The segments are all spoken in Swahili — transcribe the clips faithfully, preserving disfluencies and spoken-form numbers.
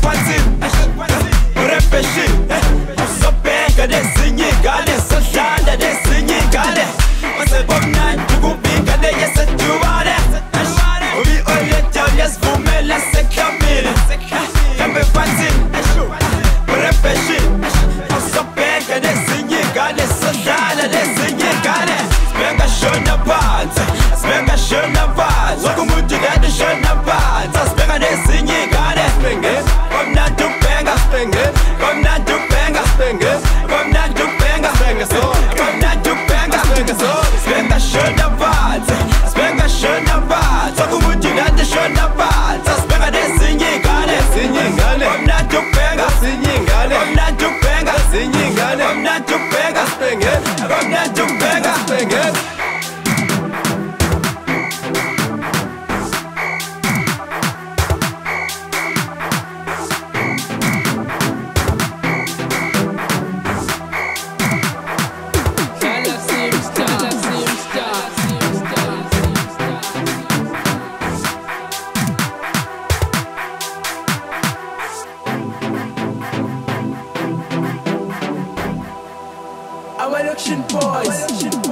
phansi urepeshi uzobheka lezinye ingane sodlanda lezinye ingane masebomnandi kubinga leyesedubane ubi oletown yasivumela seklamile hlambe phansi urepeshi uzobheka lezinye ingane sodlala lezinye ingane sibenga shona phansi sibenga shona phansi wonke umuntu lento shona phansi asibenga lezinye ingane komnandi ukubhenga komnandi ukubhenga komnandi ukubhenga komnandi ukubhenga sibenga shona phansi sibenga shona phansi wonke umuntu lento shona phansi asibenga lezinye ingane komnandi ukubhenga komnandi ukubhenga komnandi ukubhenga komnandi ukubhenga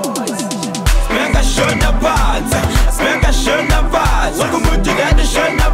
Sibenga shona phansi, sibenga shona phansi, wonke umuntu lento shona